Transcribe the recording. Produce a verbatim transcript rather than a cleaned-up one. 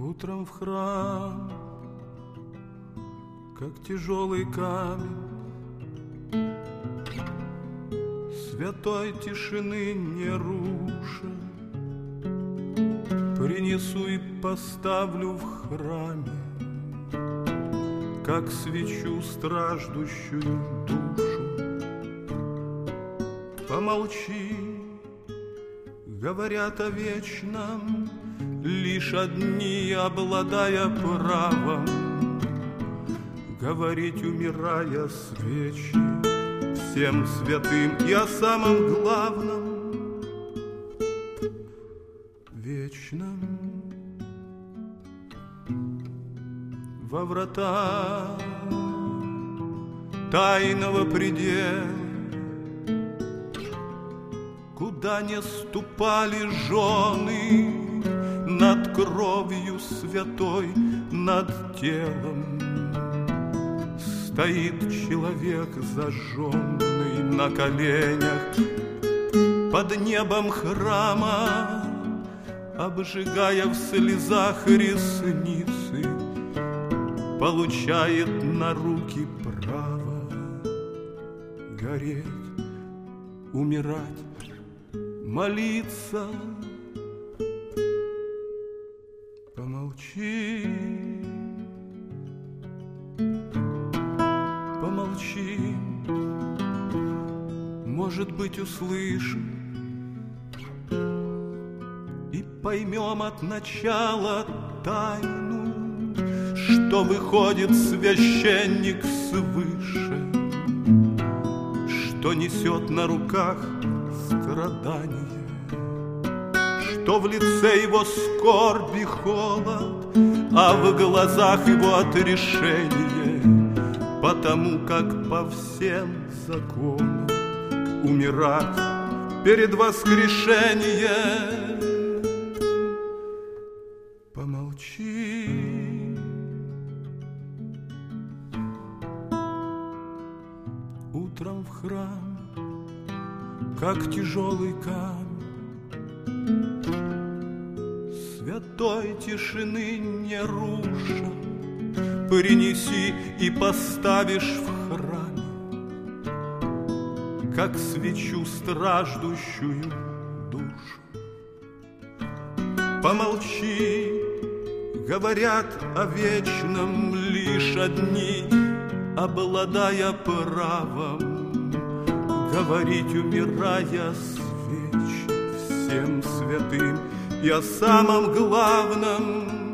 Утром в храм, как тяжелый камень, святой тишины не руша, принесу и поставлю в храме, как свечу страждущую душу. Помолчи, говорят о вечном, лишь одни, обладая правом говорить, умирая, свечи всем святым и о самом главном вечном. Во врата тайного предела, куда не ступали жены, над кровью святой, над телом стоит человек зажженный на коленях под небом храма, обжигая в слезах ресницы, получает на руки право гореть, умирать, молиться. Помолчи, помолчи, может быть, услышим и поймем от начала тайну, что выходит священник свыше, что несет на руках страдания, что в лице его скорбь и холод, а в глазах его отрешение, потому как по всем законам умирать перед воскрешением. Помолчи, утром в храм, как тяжелый камень, святой тишины не руша, принеси и поставишь в храме, как свечу страждущую душу. Помолчи, говорят о вечном лишь одни, обладая правом говорить, умирая, свечи всем святым и о самом главном